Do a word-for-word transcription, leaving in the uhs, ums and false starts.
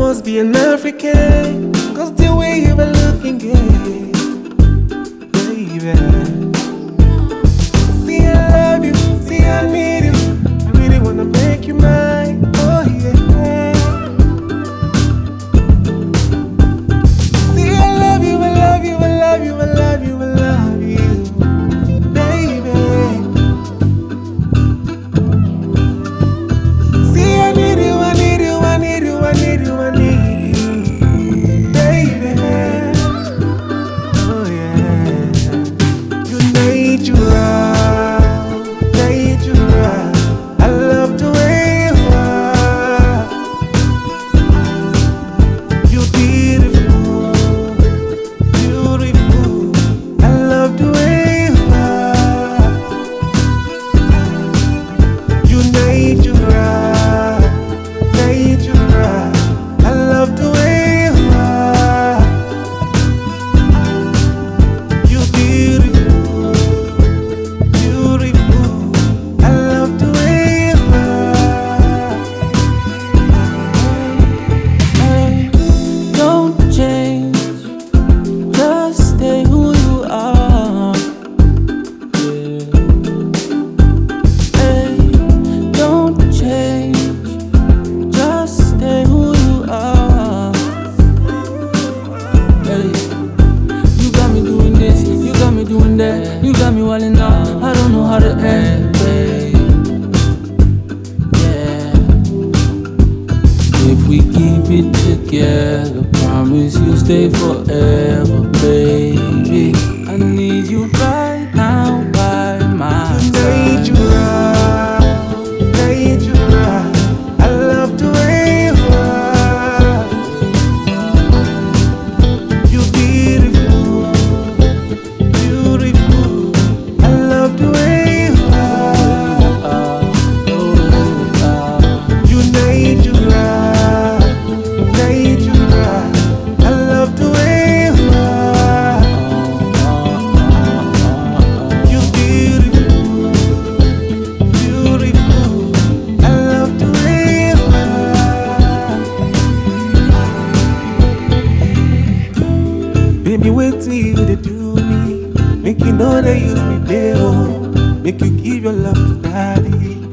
must be an African, cause the way you were looking, yeah, baby. See, I love you, see, I need you, I really wanna make you mine, oh yeah. See, I love you, I love you, I love you, I love you, I love you, baby. See, I need you, I need you, I need you, I need you, I need you, baby. Oh yeah. You natural, natural. I love the way you are. You're beautiful, beautiful. I love the way you are. You're natural, natural. I love the way you are. You're beautiful, beautiful. I love the way you are. Hey, don't change, just stay who you are. Yeah. Hey, don't change, just stay who you are. Hey, you got me doing this, you got me doing that, you got me wilding out. I don't know how to end, babe. Yeah. If we keep it together, promise you'll stay forever, baby. I need you right now by my side. Natural, natural. I love the way you are. You're beautiful, beautiful. I love the way you are. You're natural, natural. I love the way you are. You're beautiful, beautiful. I love the way you are. Baby, wait till you dey do me. Make you know they use me, babe. Oh. Make you give your love to daddy.